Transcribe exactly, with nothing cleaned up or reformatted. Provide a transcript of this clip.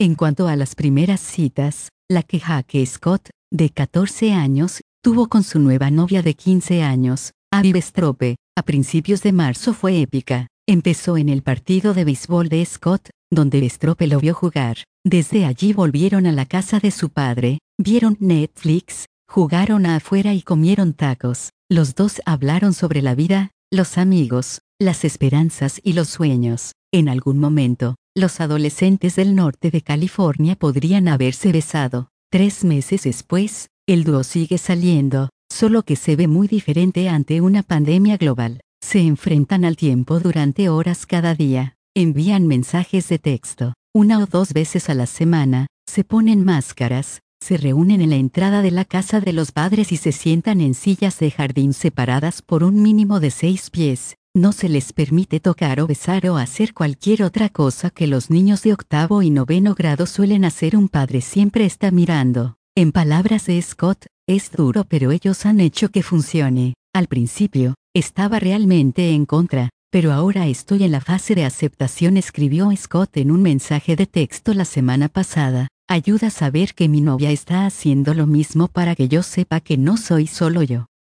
En cuanto a las primeras citas, la queja que Scott, de catorce años, tuvo con su nueva novia de quince años, Abby Westrope, a principios de marzo fue épica. Empezó en el partido de béisbol de Scott, donde Westrope lo vio jugar. Desde allí volvieron a la casa de su padre, vieron Netflix, jugaron afuera y comieron tacos. Los dos hablaron sobre la vida, los amigos, las esperanzas y los sueños. En algún momento, los adolescentes del norte de California podrían haberse besado. Tres meses después, el dúo sigue saliendo, solo que se ve muy diferente ante una pandemia global. Se enfrentan al tiempo durante horas cada día, envían mensajes de texto, una o dos veces a la semana, se ponen máscaras, se reúnen en la entrada de la casa de los padres y se sientan en sillas de jardín separadas por un mínimo de seis pies. No se les permite tocar o besar o hacer cualquier otra cosa que los niños de octavo y noveno grado suelen hacer. Un padre siempre está mirando. En palabras de Scott, es duro pero ellos han hecho que funcione. Al principio, estaba realmente en contra, pero ahora estoy en la fase de aceptación, escribió Scott en un mensaje de texto la semana pasada. Ayuda a saber que mi novia está haciendo lo mismo para que yo sepa que no soy solo yo.